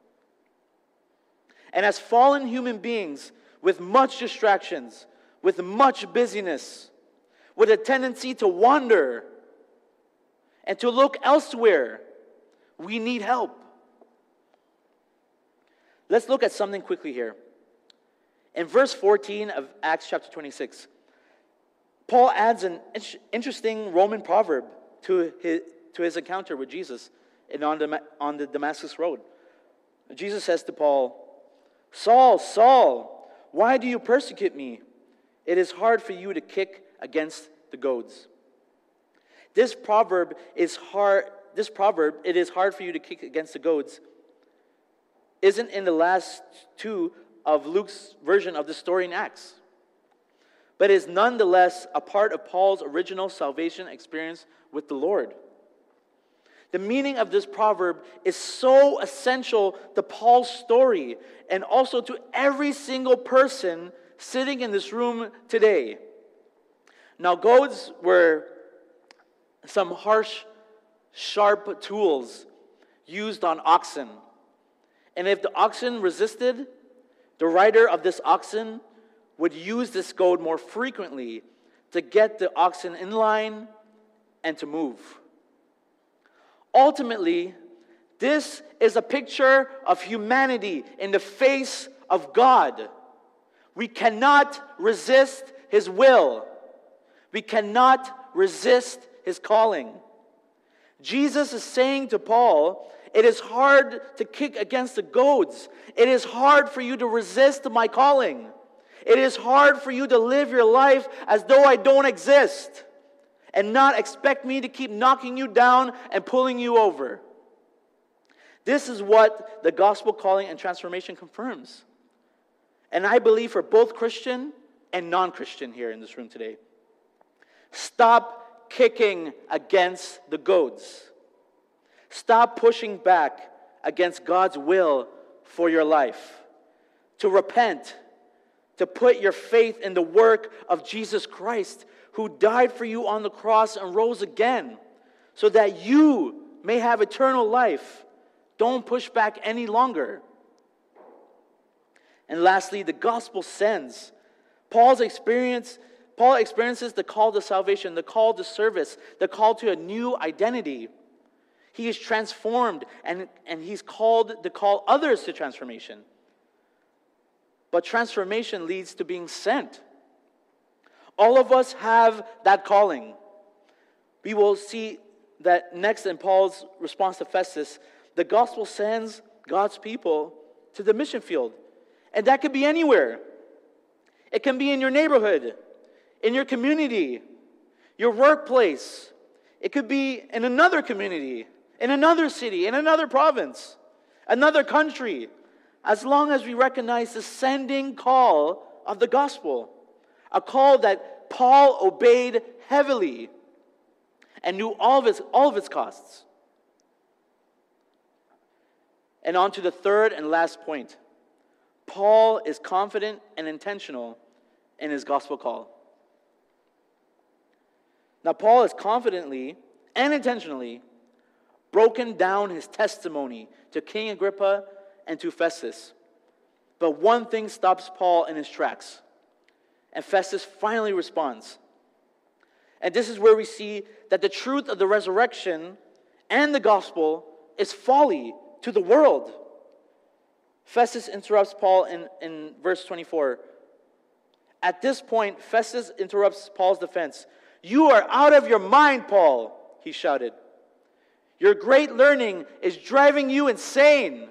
And as fallen human beings with much distractions, with much busyness, with a tendency to wander and to look elsewhere, we need help. Let's look at something quickly here. In verse 14 of Acts chapter 26, Paul adds an interesting Roman proverb to his encounter with Jesus on the Damascus road. Jesus says to Paul, "Saul, Saul, why do you persecute me? It is hard for you to kick against the goads." This proverb, it is hard for you to kick against the goads, isn't in the last two of Luke's version of the story in Acts, but is nonetheless a part of Paul's original salvation experience with the Lord. The meaning of this proverb is so essential to Paul's story and also to every single person sitting in this room today. Now, goads were some harsh, sharp tools used on oxen. And if the oxen resisted, the rider of this oxen would use this goad more frequently to get the oxen in line and to move. Ultimately, this is a picture of humanity in the face of God. We cannot resist His will. We cannot resist His calling. Jesus is saying to Paul, it is hard to kick against the goads. It is hard for you to resist my calling. It is hard for you to live your life as though I don't exist and not expect me to keep knocking you down and pulling you over. This is what the gospel calling and transformation confirms. And I believe for both Christian and non-Christian here in this room today. Stop kicking against the goads. Stop pushing back against God's will for your life. To repent, to put your faith in the work of Jesus Christ, who died for you on the cross and rose again, so that you may have eternal life. Don't push back any longer. And lastly, the gospel sends. Paul experiences the call to salvation, the call to service, the call to a new identity. He is transformed, and he's called to call others to transformation. But transformation leads to being sent. All of us have that calling. We will see that next in Paul's response to Festus. The gospel sends God's people to the mission field. And that could be anywhere. It can be in your neighborhood, in your community, your workplace. It could be in another community, in another city, in another province, another country, as long as we recognize the sending call of the gospel. A call that Paul obeyed heavily and knew all of its costs. And on to the third and last point. Paul is confident and intentional in his gospel call. Now, Paul has confidently and intentionally broken down his testimony to King Agrippa and to Festus. But one thing stops Paul in his tracks. And Festus finally responds. And this is where we see that the truth of the resurrection and the gospel is folly to the world. Festus interrupts Paul in verse 24. At this point, Festus interrupts Paul's defense. "You are out of your mind, Paul," he shouted. "Your great learning is driving you insane."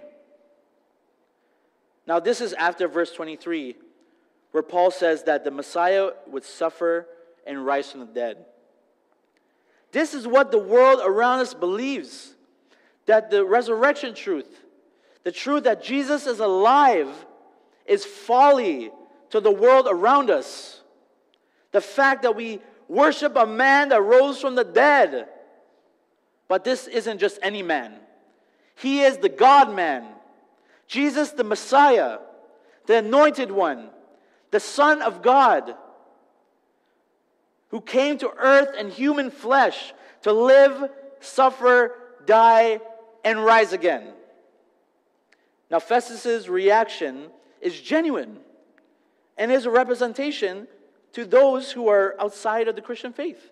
Now, this is after verse 23, where Paul says that the Messiah would suffer and rise from the dead. This is what the world around us believes, that the resurrection truth, the truth that Jesus is alive, is folly to the world around us. The fact that we worship a man that rose from the dead. But this isn't just any man. He is the God-man. Jesus the Messiah, the Anointed One, the Son of God, who came to earth in human flesh to live, suffer, die, and rise again. Now, Festus's reaction is genuine and is a representation to those who are outside of the Christian faith.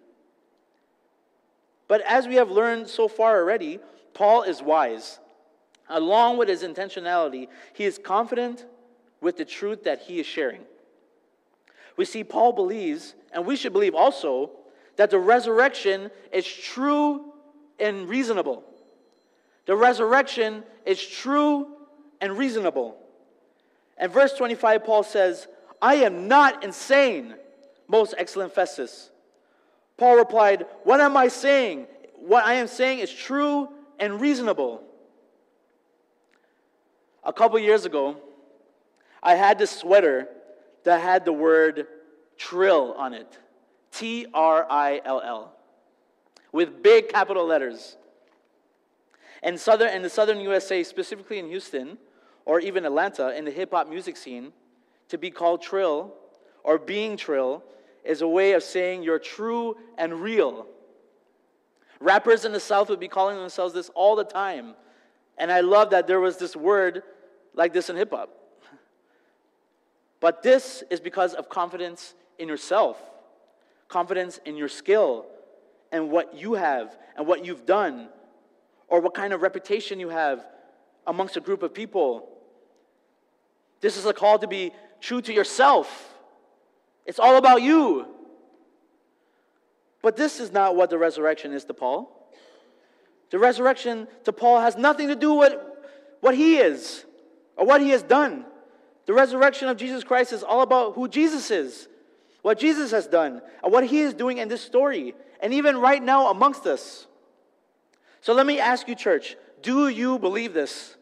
But as we have learned so far already, Paul is wise. Along with his intentionality, he is confident with the truth that he is sharing. We see Paul believes, and we should believe also, that the resurrection is true and reasonable. The resurrection is true and reasonable. And verse 25, Paul says, "I am not insane, most excellent Festus." Paul replied, "What am I saying? What I am saying is true and reasonable." A couple years ago, I had this sweater that had the word Trill on it. Trill. With big capital letters. In the southern USA, specifically in Houston, or even Atlanta, in the hip-hop music scene, to be called Trill, or being Trill, is a way of saying you're true and real. Rappers in the South would be calling themselves this all the time. And I love that there was this word like this in hip-hop. But this is because of confidence in yourself, confidence in your skill, and what you have, and what you've done, or what kind of reputation you have amongst a group of people. This is a call to be true to yourself. It's all about you. But this is not what the resurrection is to Paul. The resurrection to Paul has nothing to do with what he is or what he has done. The resurrection of Jesus Christ is all about who Jesus is, what Jesus has done, and what he is doing in this story, and even right now amongst us. So let me ask you, church, do you believe this?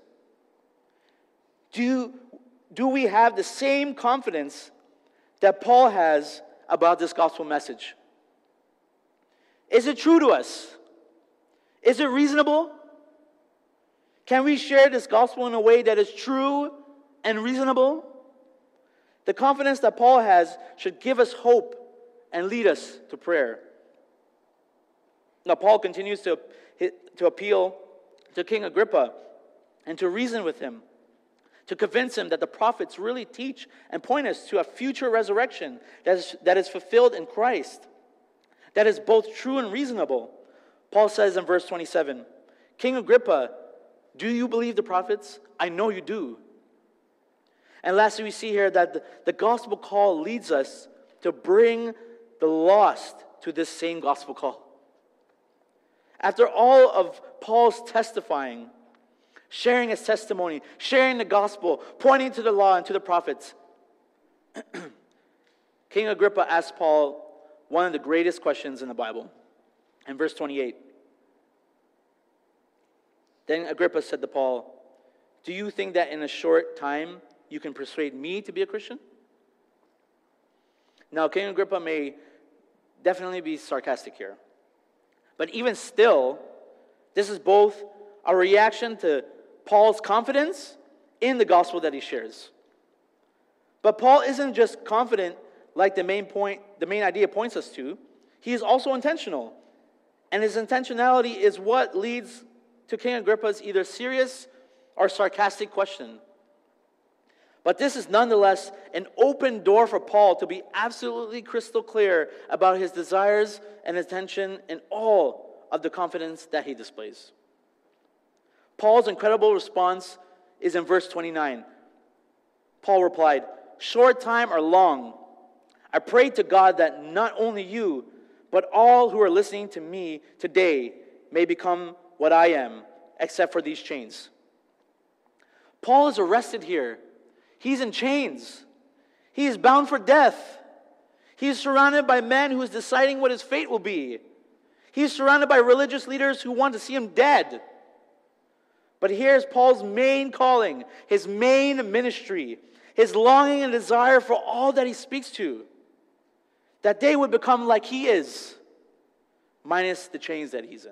Do we have the same confidence that Paul has about this gospel message? Is it true to us? Is it reasonable? Can we share this gospel in a way that is true and reasonable? The confidence that Paul has should give us hope and lead us to prayer. Now, Paul continues to appeal to King Agrippa and to reason with him, to convince him that the prophets really teach and point us to a future resurrection that is fulfilled in Christ, that is both true and reasonable. Paul says in verse 27, "King Agrippa, do you believe the prophets? I know you do." And lastly, we see here that the gospel call leads us to bring the lost to this same gospel call. After all of Paul's testifying, sharing his testimony, sharing the gospel, pointing to the law and to the prophets, King Agrippa asked Paul one of the greatest questions in the Bible. In verse 28, then Agrippa said to Paul, "Do you think that in a short time you can persuade me to be a Christian?" Now, King Agrippa may definitely be sarcastic here. But even still, this is both a reaction to Paul's confidence in the gospel that he shares. But Paul isn't just confident like the main idea points us to. He is also intentional. And his intentionality is what leads to King Agrippa's either serious or sarcastic question. But this is nonetheless an open door for Paul to be absolutely crystal clear about his desires and intention in all of the confidence that he displays. Paul's incredible response is in verse 29. Paul replied, "Short time or long, I pray to God that not only you, but all who are listening to me today may become what I am, except for these chains." Paul is arrested here. He's in chains. He is bound for death. He is surrounded by men who is deciding what his fate will be. He is surrounded by religious leaders who want to see him dead. But here's Paul's main calling, his main ministry, his longing and desire for all that he speaks to, that they would become like he is, minus the chains that he's in.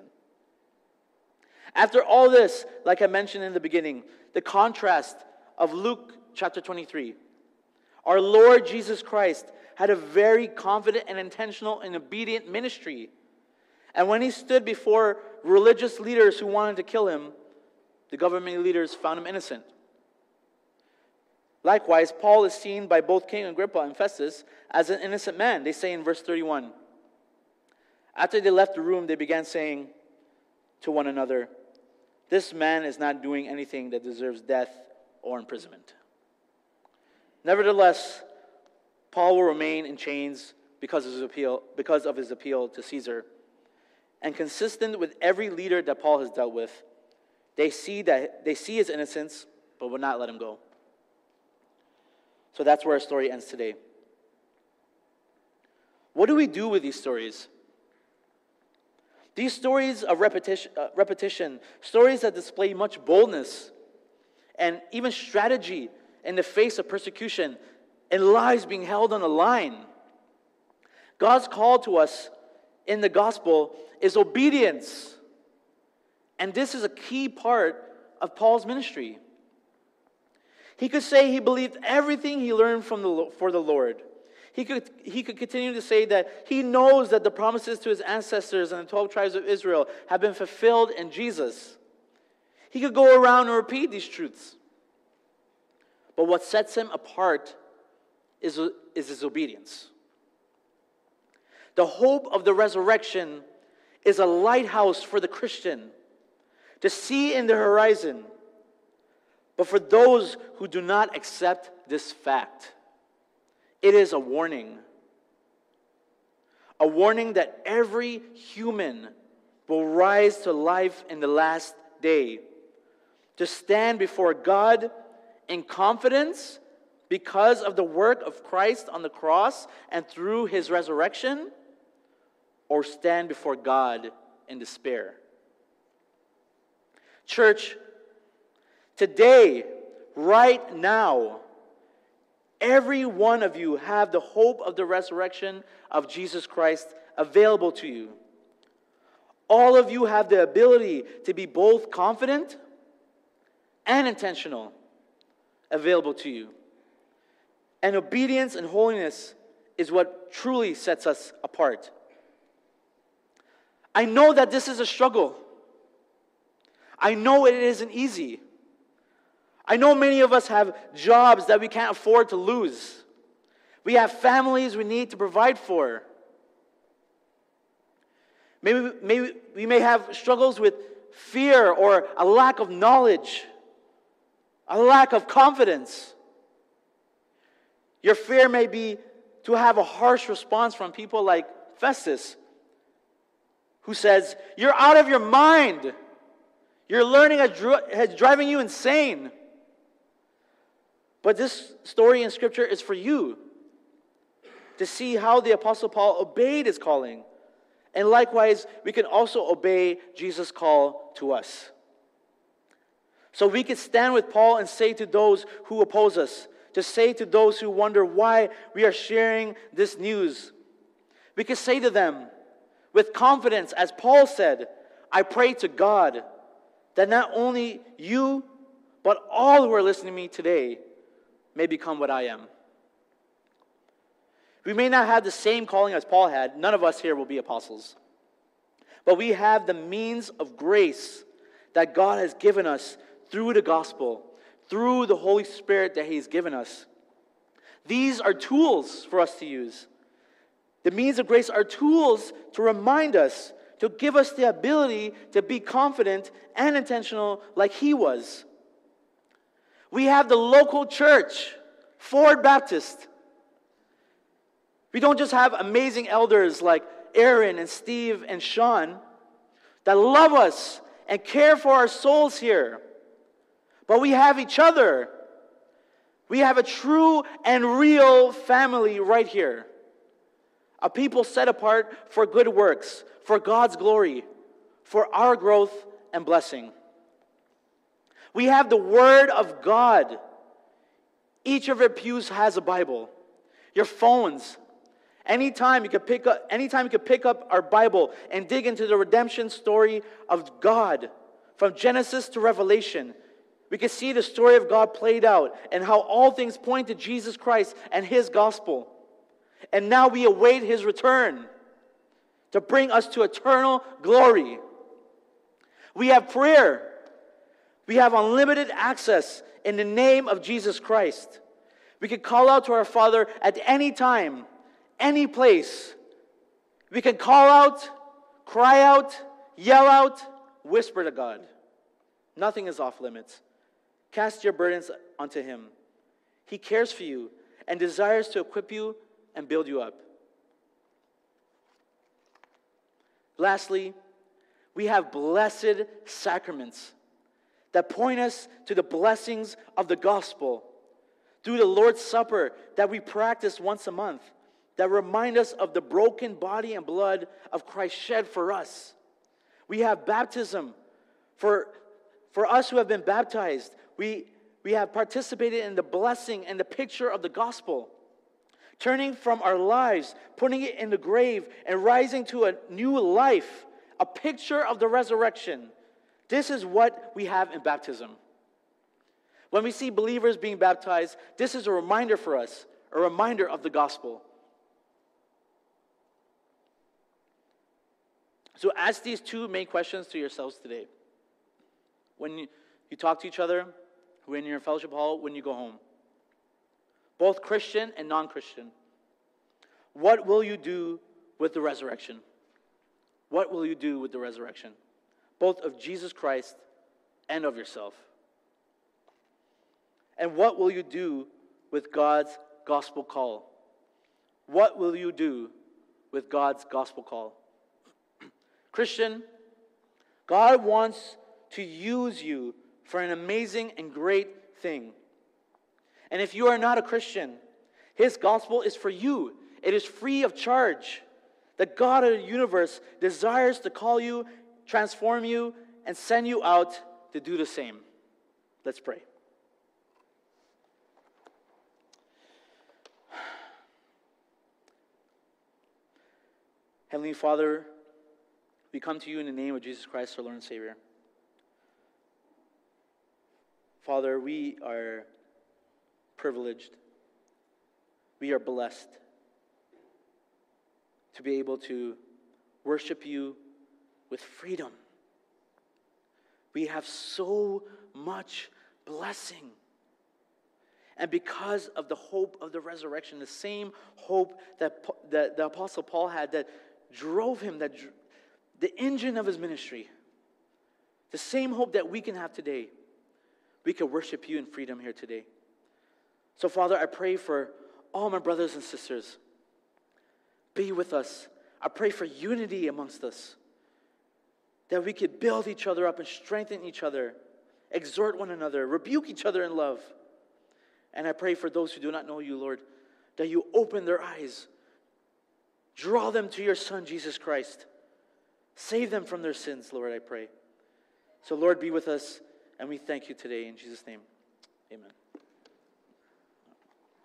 After all this, like I mentioned in the beginning, the contrast of Luke chapter 23, our Lord Jesus Christ had a very confident and intentional and obedient ministry. And when he stood before religious leaders who wanted to kill him, the government leaders found him innocent. Likewise, Paul is seen by both King Agrippa and Festus as an innocent man. They say in verse 31, after they left the room, they began saying to one another, "This man is not doing anything that deserves death or imprisonment." Nevertheless, Paul will remain in chains because of his appeal to Caesar. And consistent with every leader that Paul has dealt with, they see his innocence, but will not let him go. So that's where our story ends today. What do we do with these stories? These stories of repetition, stories that display much boldness and even strategy in the face of persecution and lives being held on the line. God's call to us in the gospel is obedience. And this is a key part of Paul's ministry. He could say he believed everything he learned for the Lord. He could continue to say that he knows that the promises to his ancestors and the 12 tribes of Israel have been fulfilled in Jesus. He could go around and repeat these truths. But what sets him apart is his obedience. The hope of the resurrection is a lighthouse for the Christian to see in the horizon. But for those who do not accept this fact, it is a warning. A warning that every human will rise to life in the last day, to stand before God in confidence because of the work of Christ on the cross and through his resurrection, or stand before God in despair. Church, today, right now, every one of you have the hope of the resurrection of Jesus Christ available to you. All of you have the ability to be both confident and intentional available to you. And obedience and holiness is what truly sets us apart. I know that this is a struggle. I know it isn't easy. I know many of us have jobs that we can't afford to lose. We have families we need to provide for. Maybe we may have struggles with fear or a lack of knowledge, a lack of confidence. Your fear may be to have a harsh response from people like Festus, who says, "You're out of your mind. Your learning is driving you insane." But this story in Scripture is for you to see how the Apostle Paul obeyed his calling. And likewise, we can also obey Jesus' call to us. So we can stand with Paul and say to those who oppose us, to say to those who wonder why we are sharing this news, we can say to them with confidence, as Paul said, "I pray to God that not only you, but all who are listening to me today may become what I am. We may not have the same calling as Paul had. None of us here will be apostles. But we have the means of grace that God has given us through the gospel, through the Holy Spirit that He's given us. These are tools for us to use. The means of grace are tools to remind us, to give us the ability to be confident and intentional like he was. We have the local church, Ford Baptist. We don't just have amazing elders like Aaron and Steve and Sean that love us and care for our souls here. But we have each other. We have a true and real family right here. A people set apart for good works, for God's glory, for our growth and blessing. We have the Word of God. Each of your pews has a Bible. Your phones. Anytime you could pick up our Bible and dig into the redemption story of God, from Genesis to Revelation. We can see the story of God played out and how all things point to Jesus Christ and His gospel. And now we await His return to bring us to eternal glory. We have prayer. We have unlimited access in the name of Jesus Christ. We can call out to our Father at any time, any place. We can call out, cry out, yell out, whisper to God. Nothing is off limits. Cast your burdens onto Him. He cares for you and desires to equip you and build you up. Lastly, we have blessed sacraments that point us to the blessings of the gospel through the Lord's Supper that we practice once a month, that remind us of the broken body and blood of Christ shed for us. We have baptism. For us who have been baptized, we have participated in the blessing and the picture of the gospel. Turning from our lives, putting it in the grave, and rising to a new life, a picture of the resurrection. This is what we have in baptism. When we see believers being baptized, this is a reminder for us, a reminder of the gospel. So ask these two main questions to yourselves today. When you talk to each other, when you're in fellowship hall, when you go home. Both Christian and non-Christian. What will you do with the resurrection? What will you do with the resurrection? Both of Jesus Christ and of yourself. And what will you do with God's gospel call? What will you do with God's gospel call? Christian, God wants to use you for an amazing and great thing. And if you are not a Christian, His gospel is for you. It is free of charge. The God of the universe desires to call you, transform you, and send you out to do the same. Let's pray. Heavenly Father, we come to you in the name of Jesus Christ, our Lord and Savior. Father, we are privileged. We are blessed to be able to worship you with freedom. We have so much blessing. And because of the hope of the resurrection, the same hope that the Apostle Paul had that drove him, the engine of his ministry, the same hope that we can have today, we can worship you in freedom here today. So, Father, I pray for all my brothers and sisters. Be with us. I pray for unity amongst us, that we could build each other up and strengthen each other, exhort one another, rebuke each other in love. And I pray for those who do not know you, Lord, that you open their eyes, draw them to your Son, Jesus Christ. Save them from their sins, Lord, I pray. So, Lord, be with us, and we thank you today. In Jesus' name, amen.